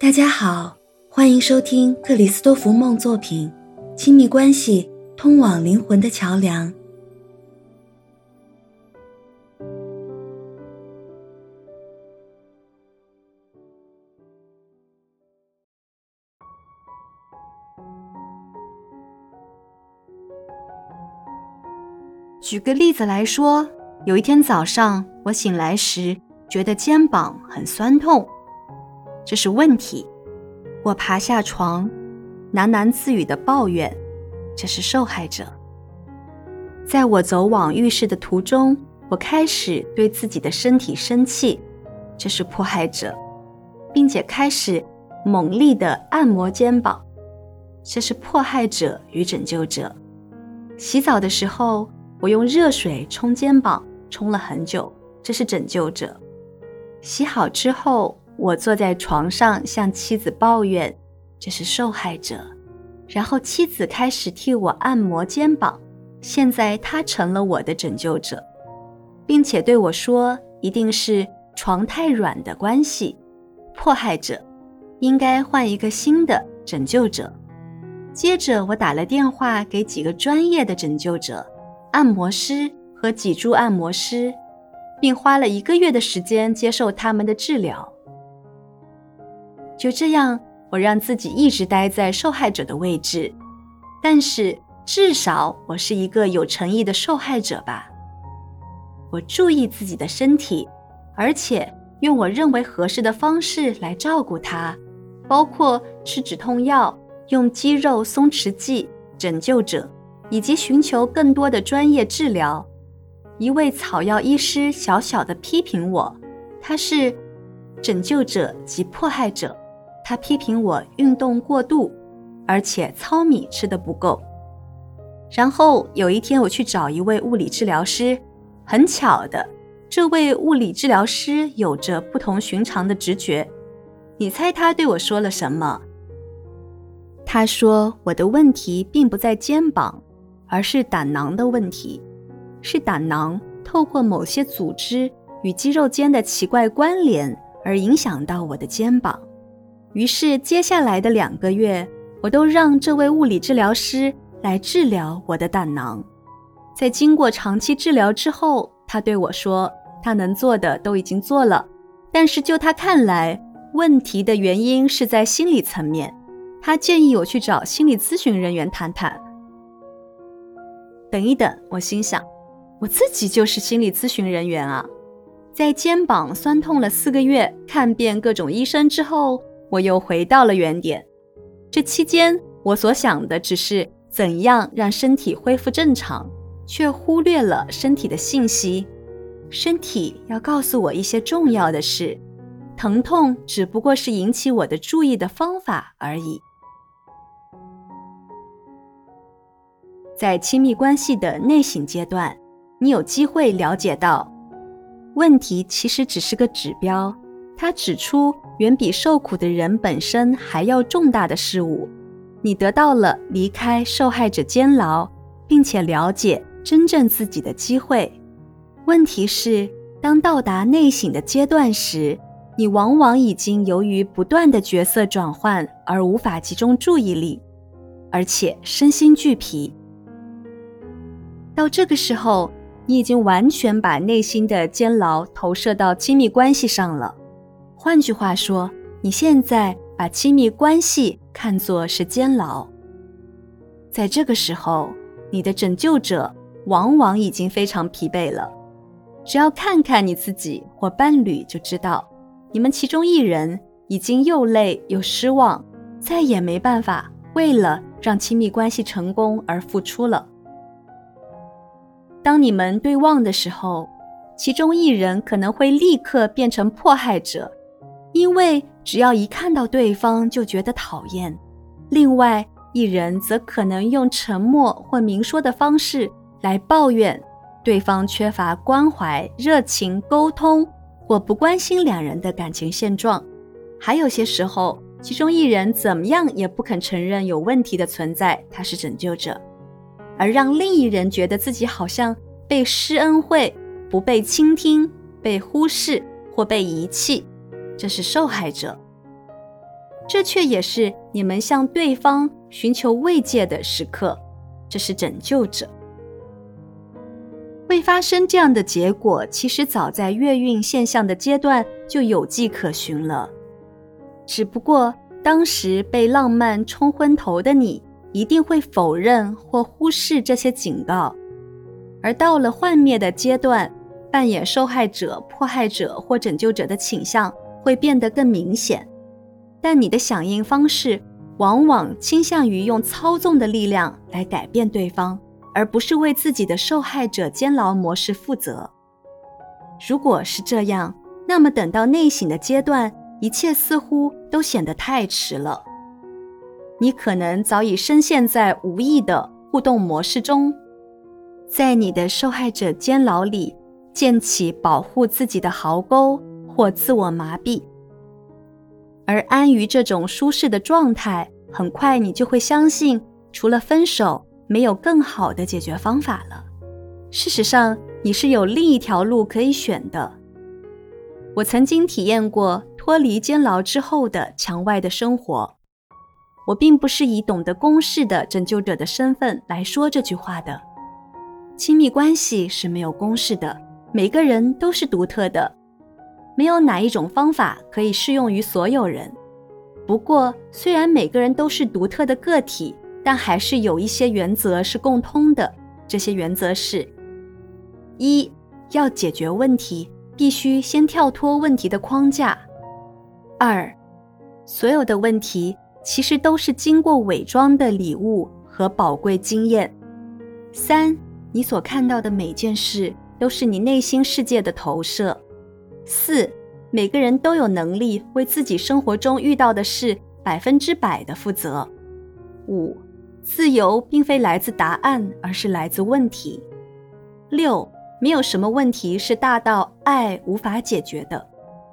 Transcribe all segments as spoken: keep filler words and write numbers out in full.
大家好，欢迎收听克里斯多福梦作品《亲密关系：通往灵魂的桥梁》。 举个例子来说，有一天早上我醒来时，觉得肩膀很酸痛，这是问题。我爬下床，喃喃自语地抱怨，这是受害者。在我走往浴室的途中，我开始对自己的身体生气，这是迫害者，并且开始猛力地按摩肩膀，这是迫害者与拯救者。洗澡的时候，我用热水冲肩膀，冲了很久，这是拯救者。洗好之后，我坐在床上向妻子抱怨，这是受害者。然后妻子开始替我按摩肩膀，现在她成了我的拯救者，并且对我说，一定是床太软的关系，迫害者，应该换一个新的拯救者。接着我打了电话给几个专业的拯救者，按摩师和脊柱按摩师，并花了一个月的时间接受他们的治疗。就这样，我让自己一直待在受害者的位置，但是至少我是一个有诚意的受害者吧。我注意自己的身体，而且用我认为合适的方式来照顾它，包括吃止痛药、用肌肉松弛剂、拯救者，以及寻求更多的专业治疗。一位草药医师小小地批评我，他是拯救者及迫害者。他批评我运动过度，而且糙米吃得不够。然后有一天我去找一位物理治疗师，很巧的，这位物理治疗师有着不同寻常的直觉。你猜他对我说了什么？他说我的问题并不在肩膀，而是胆囊的问题，是胆囊透过某些组织与肌肉间的奇怪关联而影响到我的肩膀。于是接下来的两个月，我都让这位物理治疗师来治疗我的胆囊。在经过长期治疗之后，他对我说，他能做的都已经做了，但是就他看来，问题的原因是在心理层面。他建议我去找心理咨询人员谈谈。等一等，我心想，我自己就是心理咨询人员啊。在肩膀酸痛了四个月，看遍各种医生之后，我又回到了原点。这期间，我所想的只是怎样让身体恢复正常，却忽略了身体的信息。身体要告诉我一些重要的事，疼痛只不过是引起我的注意的方法而已。在亲密关系的内省阶段，你有机会了解到，问题其实只是个指标，它指出远比受苦的人本身还要重大的事物。你得到了离开受害者监牢，并且了解真正自己的机会。问题是，当到达内省的阶段时，你往往已经由于不断的角色转换而无法集中注意力，而且身心俱疲。到这个时候，你已经完全把内心的监牢投射到亲密关系上了。换句话说，你现在把亲密关系看作是监牢。在这个时候，你的拯救者往往已经非常疲惫了。只要看看你自己或伴侣就知道，你们其中一人已经又累又失望，再也没办法为了让亲密关系成功而付出了。当你们对望的时候，其中一人可能会立刻变成迫害者，因为只要一看到对方就觉得讨厌。另外一人则可能用沉默或明说的方式来抱怨对方缺乏关怀、热情、沟通，或不关心两人的感情现状。还有些时候，其中一人怎么样也不肯承认有问题的存在，他是拯救者，而让另一人觉得自己好像被施恩惠、不被倾听、被忽视或被遗弃，这是受害者。 这却也是你们向对方寻求慰藉的时刻，这是拯救者。会发生这样的结果，其实早在月晕现象的阶段就有迹可循了，只不过当时被浪漫冲昏头的你一定会否认或忽视这些警告，而到了幻灭的阶段，扮演受害者、迫害者或拯救者的倾向会变得更明显，但你的响应方式往往倾向于用操纵的力量来改变对方，而不是为自己的受害者监牢模式负责。如果是这样，那么等到内省的阶段，一切似乎都显得太迟了。你可能早已深陷在无意的互动模式中，在你的受害者监牢里建起保护自己的壕沟或自我麻痹，而安于这种舒适的状态，很快你就会相信除了分手没有更好的解决方法了。事实上，你是有另一条路可以选的。我曾经体验过脱离监牢之后的墙外的生活。我并不是以懂得公式的拯救者的身份来说这句话的。亲密关系是没有公式的，每个人都是独特的，没有哪一种方法可以适用于所有人。不过，虽然每个人都是独特的个体，但还是有一些原则是共通的。这些原则是：一，要解决问题，必须先跳脱问题的框架；二，所有的问题其实都是经过伪装的礼物和宝贵经验；三，你所看到的每件事都是你内心世界的投射；四，每个人都有能力为自己生活中遇到的事百分之百的负责；五，自由并非来自答案，而是来自问题；六，没有什么问题是大到爱无法解决的。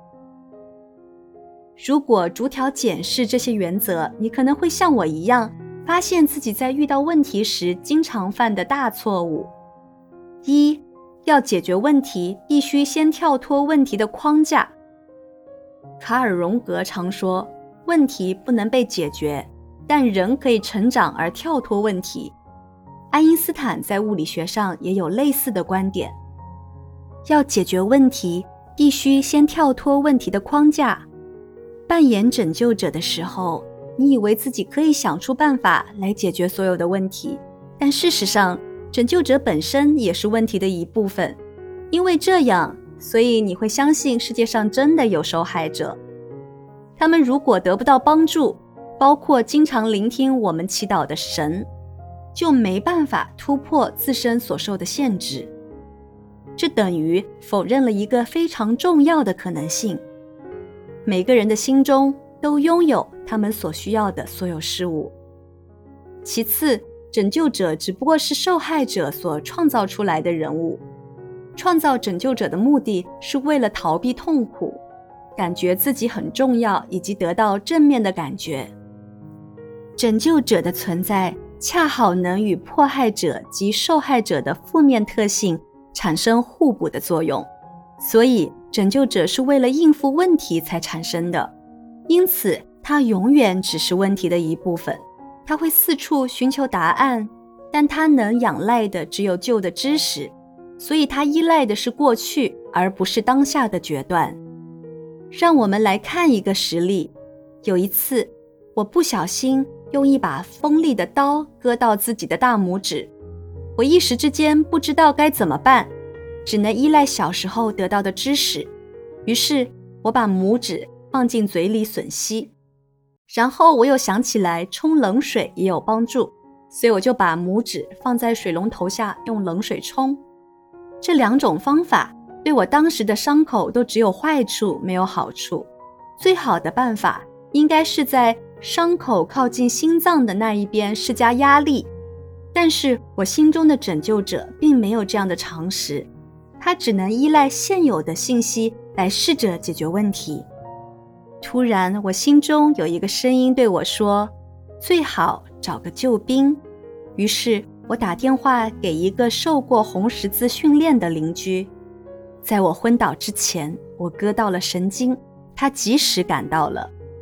如果逐条检视这些原则，你可能会像我一样，发现自己在遇到问题时经常犯的大错误。一，要解决问题，必须先跳脱问题的框架。卡尔荣格常说，问题不能被解决，但人可以成长而跳脱问题。爱因斯坦在物理学上也有类似的观点。要解决问题，必须先跳脱问题的框架。扮演拯救者的时候，你以为自己可以想出办法来解决所有的问题，但事实上，拯救者本身也是问题的一部分。因为这样，所以你会相信世界上真的有受害者。他们如果得不到帮助，包括经常聆听我们祈祷的神，就没办法突破自身所受的限制。这等于否认了一个非常重要的可能性：每个人的心中都拥有他们所需要的所有事物。其次，拯救者只不过是受害者所创造出来的人物。创造拯救者的目的是为了逃避痛苦，感觉自己很重要，以及得到正面的感觉。拯救者的存在恰好能与迫害者及受害者的负面特性产生互补的作用，所以拯救者是为了应付问题才产生的，因此他永远只是问题的一部分。他会四处寻求答案，但他能仰赖的只有旧的知识，所以他依赖的是过去，而不是当下的决断。让我们来看一个实例。有一次，我不小心用一把锋利的刀割到自己的大拇指，我一时之间不知道该怎么办，只能依赖小时候得到的知识。于是我把拇指放进嘴里吮吸，然后我又想起来冲冷水也有帮助，所以我就把拇指放在水龙头下用冷水冲。这两种方法对我当时的伤口都只有坏处没有好处。最好的办法应该是在伤口靠近心脏的那一边施加压力，但是我心中的拯救者并没有这样的常识，他只能依赖现有的信息来试着解决问题。突然，我心中有一个声音对我说，最好找个救兵。于是我打电话给一个受过红十字训练的邻居。在我昏倒之前，我割到了神经，他及时赶到了。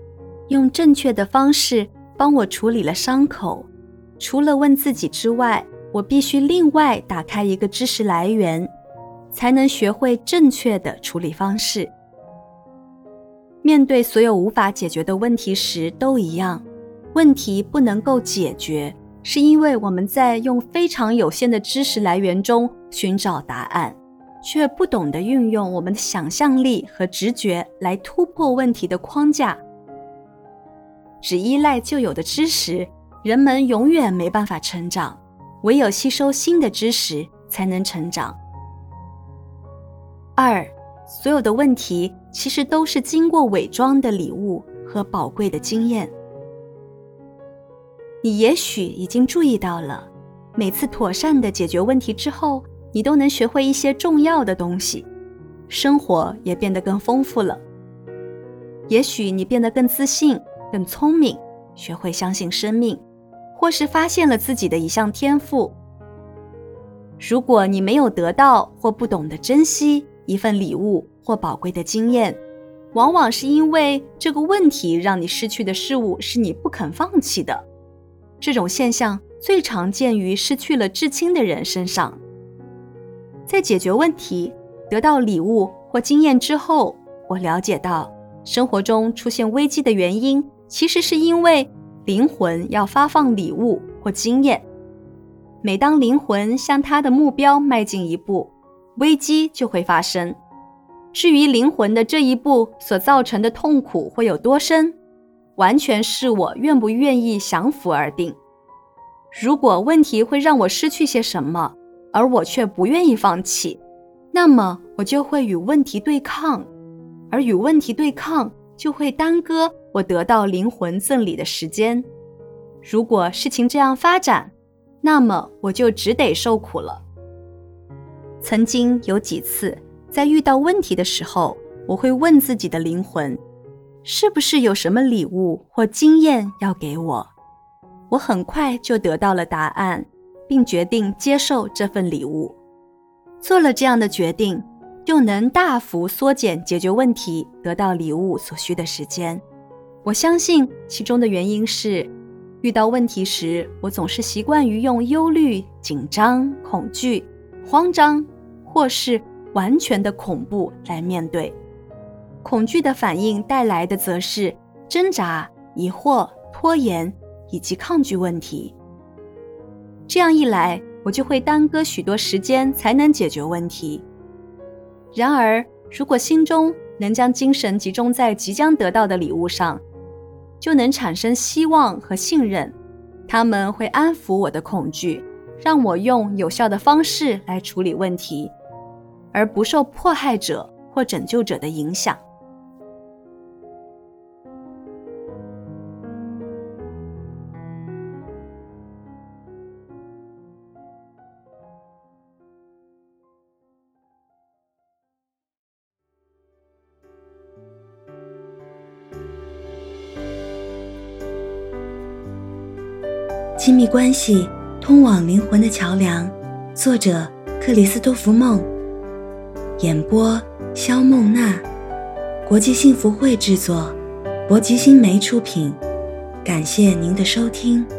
用正确的方式帮我处理了伤口。除了问自己之外，我必须另外打开一个知识来源，才能学会正确的处理方式。面对所有无法解决的问题时都一样，问题不能够解决，是因为我们在用非常有限的知识来源中寻找答案，却不懂得运用我们的想象力和直觉来突破问题的框架。只依赖旧有的知识，人们永远没办法成长，唯有吸收新的知识才能成长。二，所有的问题其实都是经过伪装的礼物和宝贵的经验。你也许已经注意到了，每次妥善地解决问题之后，你都能学会一些重要的东西，生活也变得更丰富了。也许你变得更自信、更聪明，学会相信生命，或是发现了自己的一项天赋。如果你没有得到或不懂得珍惜一份礼物或宝贵的经验，往往是因为这个问题让你失去的事物是你不肯放弃的。这种现象最常见于失去了至亲的人身上。在解决问题、得到礼物或经验之后，我了解到生活中出现危机的原因其实是因为灵魂要发放礼物或经验。每当灵魂向它的目标迈进一步，危机就会发生。至于灵魂的这一步所造成的痛苦会有多深，完全是我愿不愿意降服而定。如果问题会让我失去些什么，而我却不愿意放弃，那么我就会与问题对抗，而与问题对抗就会耽搁我得到灵魂赠礼的时间。如果事情这样发展，那么我就只得受苦了。曾经有几次，在遇到问题的时候，我会问自己的灵魂，是不是有什么礼物或经验要给我？我很快就得到了答案，并决定接受这份礼物。做了这样的决定，就能大幅缩减解决问题、得到礼物所需的时间。我相信其中的原因是，遇到问题时，我总是习惯于用忧虑、紧张、恐惧、慌张，或是完全的恐怖来面对。恐惧的反应带来的则是挣扎、疑惑、拖延以及抗拒问题。这样一来，我就会耽搁许多时间才能解决问题。然而，如果心中能将精神集中在即将得到的礼物上，就能产生希望和信任，他们会安抚我的恐惧，让我用有效的方式来处理问题，而不受迫害者或拯救者的影响。 亲密关系，通往灵魂的桥梁。作者克里斯多福梦，演播肖梦娜，国际幸福会制作，博吉新媒出品。感谢您的收听。